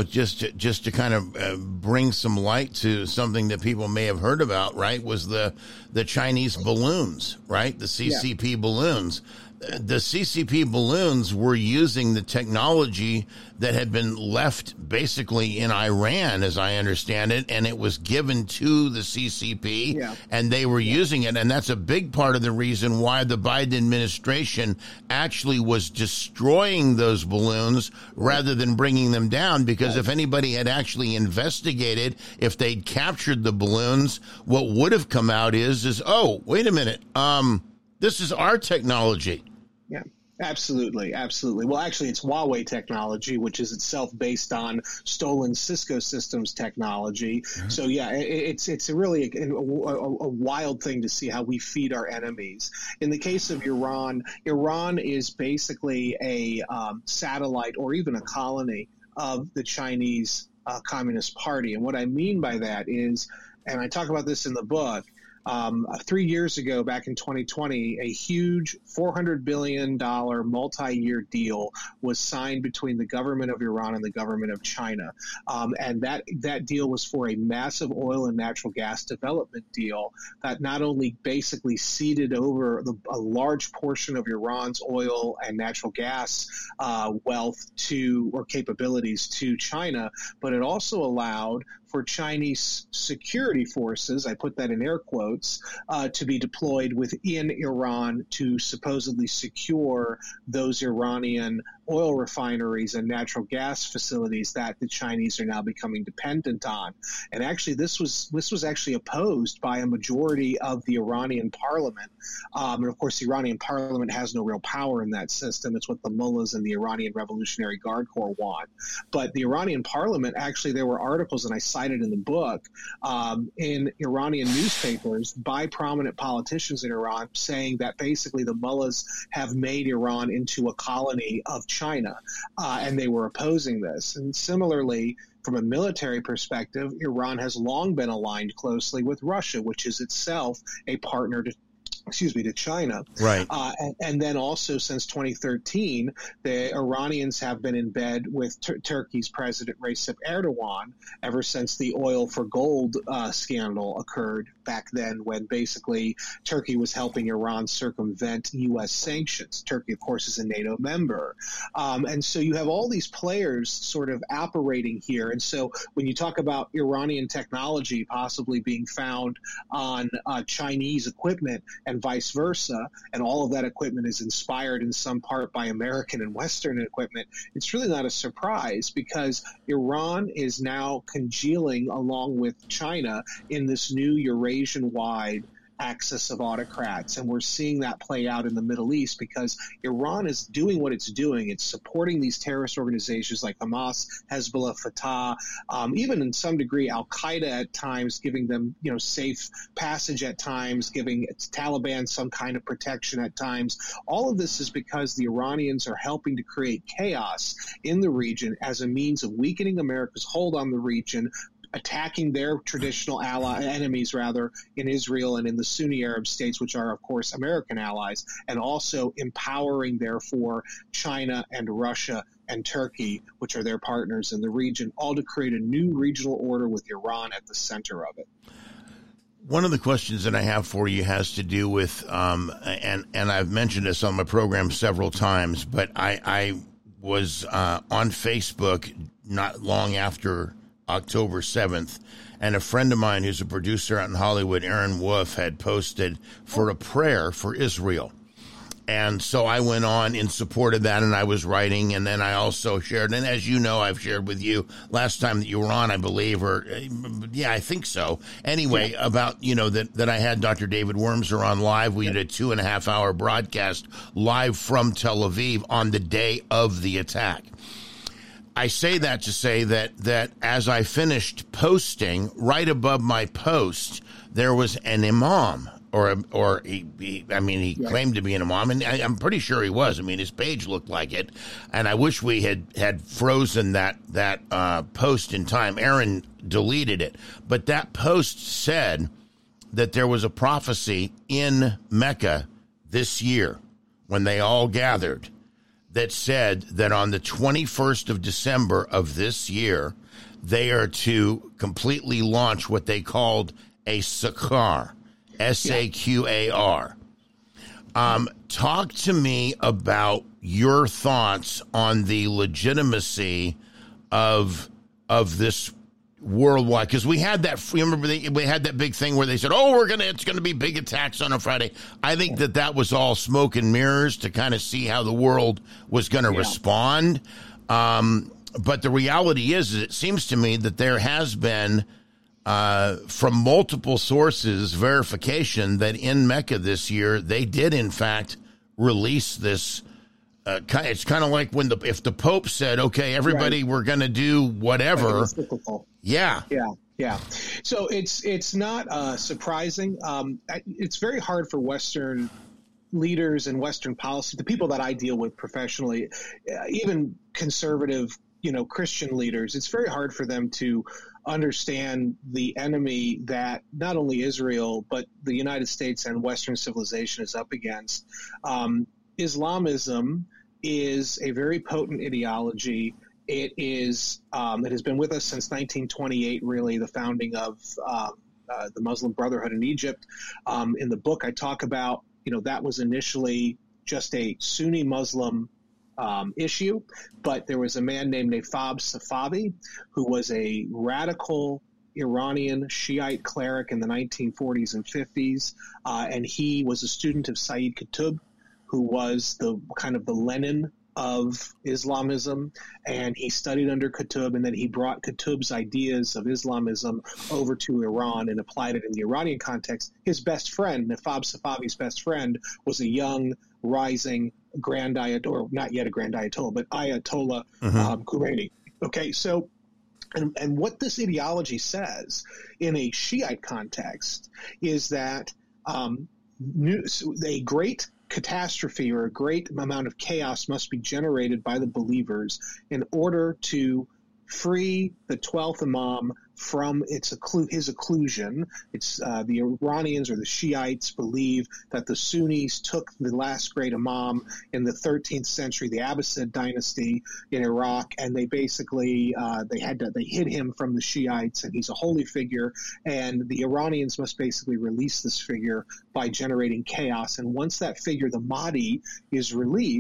just to kind of bring some light to something that people may have heard about, right, was the Chinese balloons, right, the CCP balloons. The CCP balloons were using the technology that had been left basically in Iran, as I understand it, and it was given to the CCP, and they were using it. And that's a big part of the reason why the Biden administration actually was destroying those balloons rather than bringing them down, because if anybody had actually investigated, if they'd captured the balloons, what would have come out is, oh, wait a minute, this is our technology. Yeah, absolutely. Absolutely. Well, actually, it's Huawei technology, which is itself based on stolen Cisco Systems technology. Mm-hmm. So, yeah, it's really a wild thing to see how we feed our enemies. In the case of Iran, Iran is basically a satellite or even a colony of the Chinese Communist Party. And what I mean by that is, and I talk about this in the book, 3 years ago, back in 2020, a huge $400 billion multi-year deal was signed between the government of Iran and the government of China. And that deal was for a massive oil and natural gas development deal that not only basically ceded over a large portion of Iran's oil and natural gas wealth or capabilities to China, but it also allowed for Chinese security forces, I put that in air quotes, to be deployed within Iran to supposedly secure those Iranian oil refineries and natural gas facilities that the Chinese are now becoming dependent on. And actually, this was actually opposed by a majority of the Iranian parliament. And of course, the Iranian parliament has no real power in that system. It's what the mullahs and the Iranian Revolutionary Guard Corps want. But the Iranian parliament, actually, there were articles, and I cited in the book, in Iranian newspapers by prominent politicians in Iran saying that basically the mullahs have made Iran into a colony of China, and they were opposing this. And similarly, from a military perspective, Iran has long been aligned closely with Russia, which is itself a partner to China. Right. And then also since 2013, the Iranians have been in bed with Turkey's President Recep Erdogan ever since the oil for gold scandal occurred back then, when basically Turkey was helping Iran circumvent U.S. sanctions. Turkey, of course, is a NATO member. And so you have all these players sort of operating here. And so when you talk about Iranian technology possibly being found on Chinese equipment and vice versa, and all of that equipment is inspired in some part by American and Western equipment, it's really not a surprise because Iran is now congealing along with China in this new Eurasian-wide axis of autocrats. And we're seeing that play out in the Middle East because Iran is doing what it's doing. It's supporting these terrorist organizations like Hamas, Hezbollah, Fatah, even in some degree Al-Qaeda at times, giving them, safe passage at times, giving Taliban some kind of protection at times. All of this is because the Iranians are helping to create chaos in the region as a means of weakening America's hold on the region, attacking their traditional enemies in Israel and in the Sunni Arab states, which are, of course, American allies, and also empowering, therefore, China and Russia and Turkey, which are their partners in the region, all to create a new regional order with Iran at the center of it. One of the questions that I have for you has to do with, and I've mentioned this on my program several times, but I was on Facebook not long after October 7th, and a friend of mine who's a producer out in Hollywood, Aaron Wolf, had posted for a prayer for Israel. And so I went on in support of that, and I was writing, and then I also shared, and as you know, I've shared with you last time that you were on, I believe, or yeah, I think so. Anyway, about, that I had Dr. David Wormser on live. We did a 2.5-hour broadcast live from Tel Aviv on the day of the attack. I say that to say that as I finished posting, right above my post, there was an imam, or he claimed to be an imam, and I'm pretty sure he was. I mean, his page looked like it, and I wish we had frozen that post in time. Aaron deleted it, but that post said that there was a prophecy in Mecca this year when they all gathered that said that on the 21st of December of this year, they are to completely launch what they called a Saqar, S-A-Q-A-R. Talk to me about your thoughts on the legitimacy of this worldwide, because we had that. Remember, we had that big thing where they said, "Oh, it's gonna be big attacks on a Friday." I think that was all smoke and mirrors to kind of see how the world was going to respond. But the reality is, it seems to me that there has been, from multiple sources, verification that in Mecca this year they did in fact release this. It's kind of like if the Pope said, "Okay, everybody, we're going to do whatever." Yeah. So it's not surprising. It's very hard for Western leaders and Western policy, the people that I deal with professionally, even conservative, Christian leaders. It's very hard for them to understand the enemy that not only Israel but the United States and Western civilization is up against. Islamism is a very potent ideology. It has been with us since 1928, really, the founding of the Muslim Brotherhood in Egypt. In the book, I talk about, that was initially just a Sunni Muslim issue, but there was a man named Nafab Safavi who was a radical Iranian Shiite cleric in the 1940s and 50s, and he was a student of Sayyid Qutb, who was the kind of the Lenin of Islamism, and he studied under Qutb, and then he brought Qutb's ideas of Islamism over to Iran and applied it in the Iranian context. His best friend, Nafab Safavi's best friend, was a young, rising Grand Ayatollah, or not yet a Grand Ayatollah, but Ayatollah Khomeini. Okay, so and what this ideology says in a Shiite context is that a great catastrophe or a great amount of chaos must be generated by the believers in order to free the 12th Imam from his occlusion. It's the Iranians or the Shiites believe that the Sunnis took the last great Imam in the 13th century, the Abbasid dynasty in Iraq, and they basically they hid him from the Shiites, and he's a holy figure, and the Iranians must basically release this figure by generating chaos. And once that figure, the Mahdi, is released,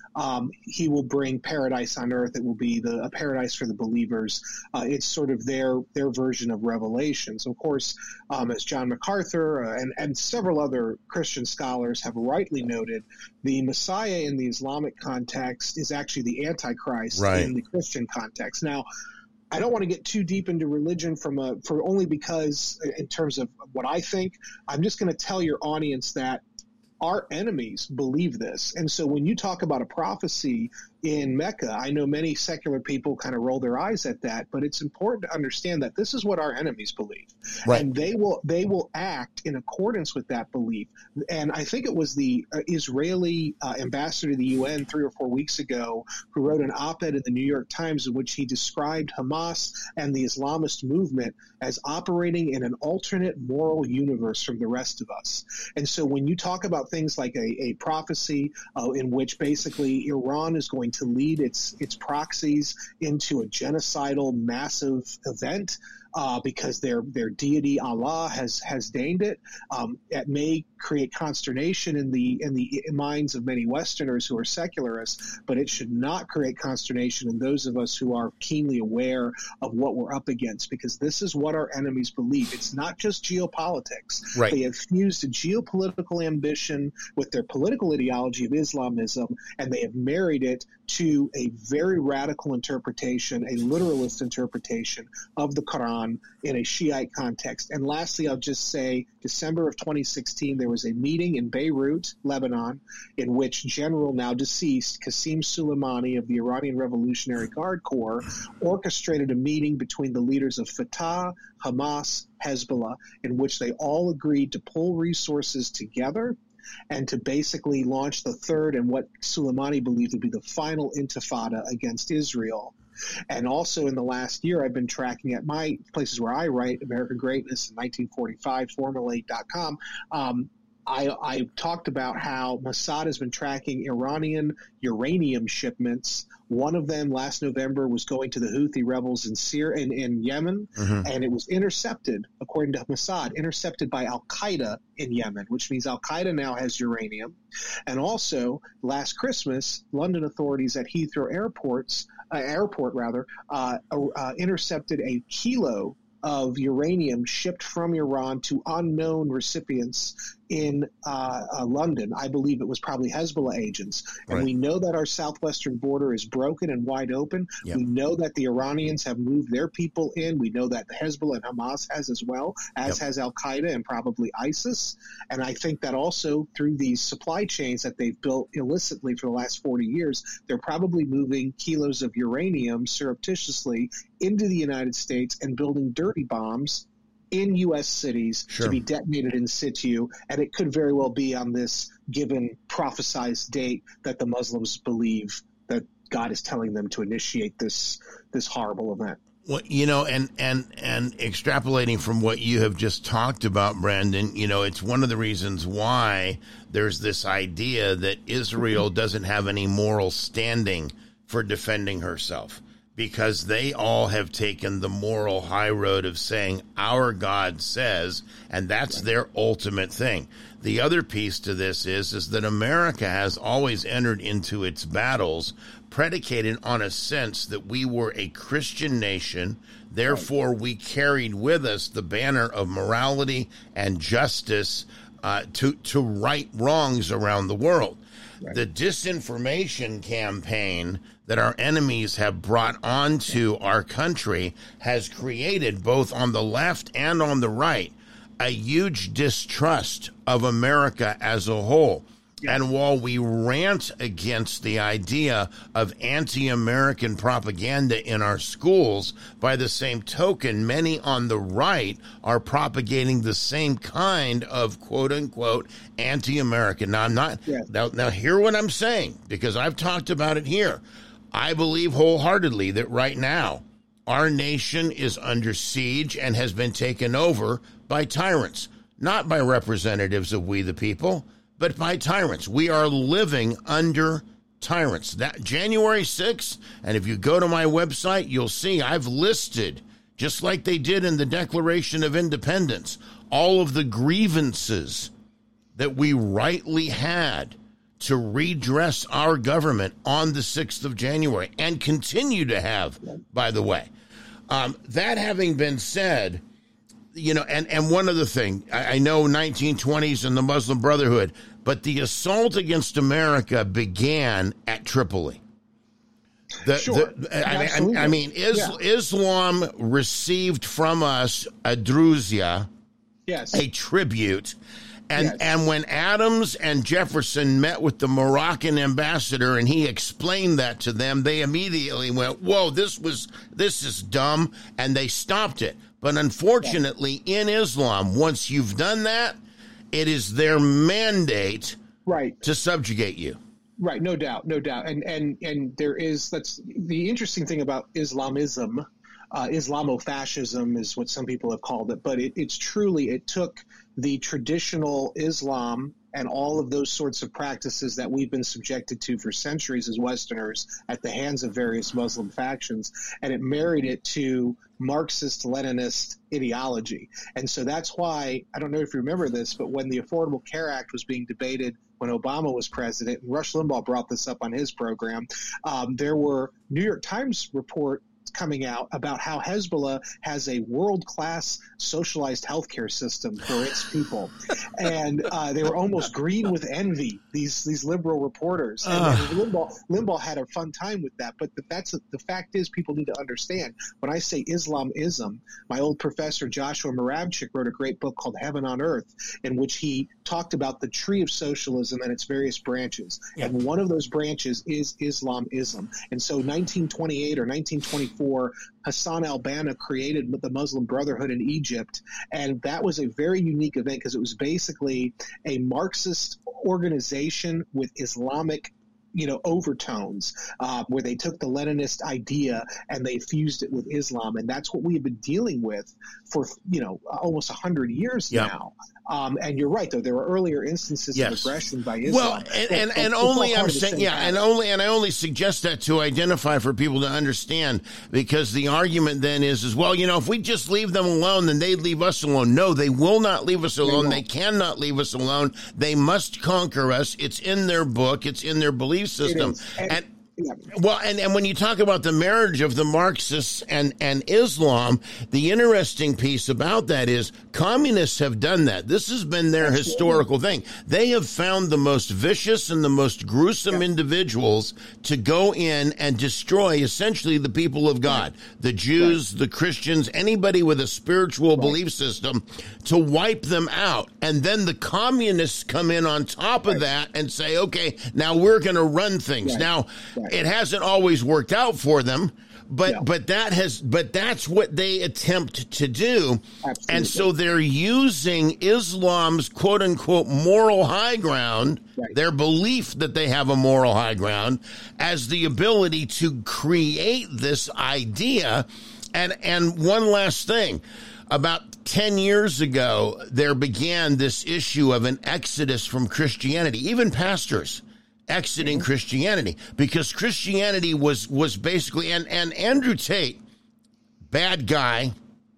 he will bring paradise on earth. It will be a paradise for the believers. It's sort of their version of Revelation. So, of course, as John MacArthur and several other Christian scholars have rightly noted, the Messiah in the Islamic context is actually the Antichrist in the Christian context. Now, I don't want to get too deep into religion for only because in terms of what I think. I'm just going to tell your audience that our enemies believe this. And so when you talk about a prophecy in Mecca, I know many secular people kind of roll their eyes at that, but it's important to understand that this is what our enemies believe. Right. And they will act in accordance with that belief. And I think it was the Israeli ambassador to the UN 3 or 4 weeks ago who wrote an op-ed in the New York Times in which he described Hamas and the Islamist movement as operating in an alternate moral universe from the rest of us. And so when you talk about things like a prophecy in which basically Iran is going to lead its proxies into a genocidal massive event because their deity Allah has deigned it. It may create consternation in the minds of many Westerners who are secularists, but it should not create consternation in those of us who are keenly aware of what we're up against, because this is what our enemies believe. It's not just geopolitics. Right. They have fused a geopolitical ambition with their political ideology of Islamism, and they have married it to a very radical interpretation, a literalist interpretation of the Quran in a Shiite context. And lastly, I'll just say December of 2016, there was a meeting in Beirut, Lebanon, in which General, now deceased, Qasem Soleimani of the Iranian Revolutionary Guard Corps orchestrated a meeting between the leaders of Fatah, Hamas, Hezbollah, in which they all agreed to pull resources together and to basically launch the third and what Soleimani believed to be the final intifada against Israel. And also in the last year, I've been tracking at my places where I write, American Greatness in 1945, Formulate.com. I talked about how Mossad has been tracking Iranian uranium shipments. One of them last November was going to the Houthi rebels in Yemen, and it was intercepted, according to Mossad, intercepted by Al-Qaeda in Yemen, which means Al-Qaeda now has uranium. And also, last Christmas, London authorities at Heathrow Airport intercepted a kilo of uranium shipped from Iran to unknown recipients in London. I believe it was probably Hezbollah agents. And we know that our southwestern border is broken and wide open. Yep. We know that the Iranians have moved their people in. We know that Hezbollah and Hamas has as well, as has Al-Qaeda and probably ISIS. And I think that also through these supply chains that they've built illicitly for the last 40 years, they're probably moving kilos of uranium surreptitiously into the United States and building dirty bombs in U.S. cities to be detonated in situ, and it could very well be on this given prophesized date that the Muslims believe that God is telling them to initiate this horrible event. Well, and extrapolating from what you have just talked about, Brandon, it's one of the reasons why there's this idea that Israel doesn't have any moral standing for defending herself, because they all have taken the moral high road of saying our God says, and that's their ultimate thing. The other piece to this is that America has always entered into its battles predicated on a sense that we were a Christian nation, therefore we carried with us the banner of morality and justice to right wrongs around the world. Right. The disinformation campaign that our enemies have brought onto our country has created, both on the left and on the right, a huge distrust of America as a whole. Yeah. And while we rant against the idea of anti-American propaganda in our schools, by the same token, many on the right are propagating the same kind of quote-unquote anti-American. Now, I'm not. Yeah. Now, hear what I'm saying, because I've talked about it here. I believe wholeheartedly that right now our nation is under siege and has been taken over by tyrants, not by representatives of we the people, but by tyrants. We are living under tyrants. That January 6th, and if you go to my website, you'll see I've listed, just like they did in the Declaration of Independence, all of the grievances that we rightly had to redress our government on the 6th of January and continue to have, by the way. That having been said, you know, and one other thing, I know 1920s and the Muslim Brotherhood, but the assault against America began at Tripoli. Islam received from us a druzia, a tribute. And when Adams and Jefferson met with the Moroccan ambassador and he explained that to them, they immediately went, whoa, this is dumb, and they stopped it. But unfortunately, in Islam, once you've done that, it is their mandate to subjugate you. Right, no doubt. And that's the interesting thing about Islamism. Islamofascism is what some people have called it, but it took the traditional Islam and all of those sorts of practices that we've been subjected to for centuries as Westerners at the hands of various Muslim factions, and it married it to Marxist-Leninist ideology. And so that's why, I don't know if you remember this, but when the Affordable Care Act was being debated when Obama was president, and Rush Limbaugh brought this up on his program, there were New York Times report coming out about how Hezbollah has a world-class socialized healthcare system for its people, and they were almost green with envy. These liberal reporters, and Limbaugh had a fun time with that. But the fact is, people need to understand. When I say Islamism, my old professor Joshua Moravchik wrote a great book called Heaven on Earth, in which he talked about the tree of socialism and its various branches. Yeah. And one of those branches is Islamism. And so 1928 or 1924, Hassan al-Banna created the Muslim Brotherhood in Egypt, and that was a very unique event because it was basically a Marxist organization with Islamic overtones, where they took the Leninist idea and they fused it with Islam. And that's what we have been dealing with for, almost 100 years now. And you're right, though. There were earlier instances of aggression by Islam. Well, I only suggest that to identify for people to understand, because the argument then is well, if we just leave them alone, then they'd leave us alone. No, they will not leave us alone. They cannot leave us alone. They must conquer us. It's in their book. It's in their belief system. And when you talk about the marriage of the Marxists and Islam, the interesting piece about that is communists have done that. This has been their historical thing. They have found the most vicious and the most gruesome individuals to go in and destroy essentially the people of God, the Jews, the Christians, anybody with a spiritual belief system, to wipe them out. And then the communists come in on top of that and say, okay, now we're going to run things. Now, it hasn't always worked out for them, but that's what they attempt to do. Absolutely. And so they're using Islam's quote unquote moral high ground, their belief that they have a moral high ground, as the ability to create this idea. And one last thing, about 10 years ago, there began this issue of an exodus from Christianity, even pastors exiting Christianity, because Christianity was basically, and Andrew Tate, bad guy,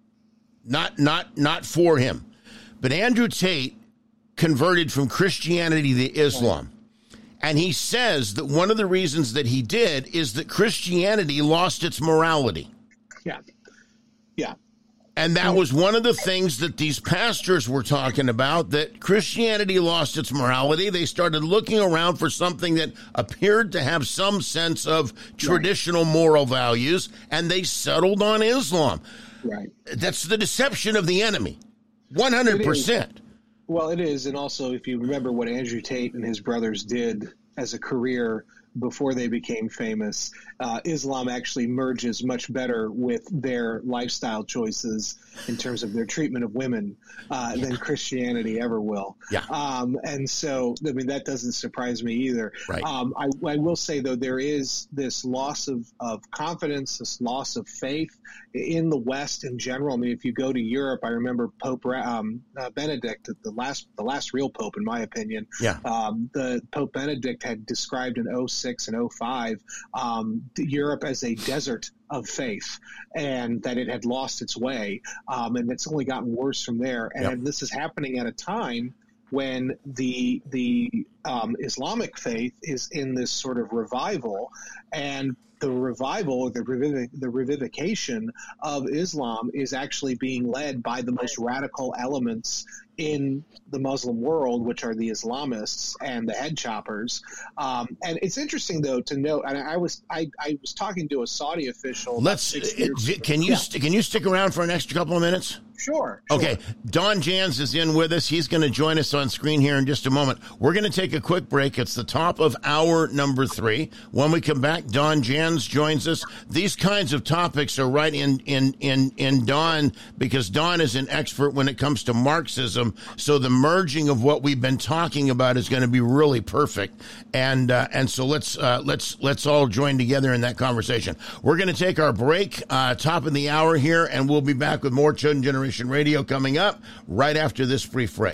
not for him, but Andrew Tate converted from Christianity to Islam. And he says that one of the reasons that he did is that Christianity lost its morality. Yeah. And that was one of the things that these pastors were talking about, that Christianity lost its morality. They started looking around for something that appeared to have some sense of traditional moral values, and they settled on Islam. Right. That's the deception of the enemy, 100%. Well, it is. And also, if you remember what Andrew Tate and his brothers did as a career before they became famous, Islam actually merges much better with their lifestyle choices in terms of their treatment of women than Christianity ever will. Yeah. And so, I mean, that doesn't surprise me either. Right. I will say, though, there is this loss of confidence, this loss of faith in the West in general. I mean, if you go to Europe, I remember Pope Benedict, the last real pope, in my opinion. Yeah. The Pope Benedict had described in 2006 and 2005 Europe as a desert of faith, and that it had lost its way, and it's only gotten worse from there. And this is happening at a time when the Islamic faith is in this sort of revival, and the revival, the revivification of Islam is actually being led by the most radical elements in the Muslim world, which are the Islamists and the head choppers. And it's interesting, though, to note. And I was talking to a Saudi official. Can you stick around for an extra couple of minutes? Sure. Okay. Don Jans is in with us. He's going to join us on screen here in just a moment. We're going to take a quick break. It's the top of hour number 3. When we come back, Don Jans joins us. These kinds of topics are right in Don, because Don is an expert when it comes to Marxism. So the merging of what we've been talking about is going to be really perfect. And so let's all join together in that conversation. We're going to take our break, top of the hour here, and we'll be back with more Chosen Generation Radio coming up right after this brief break.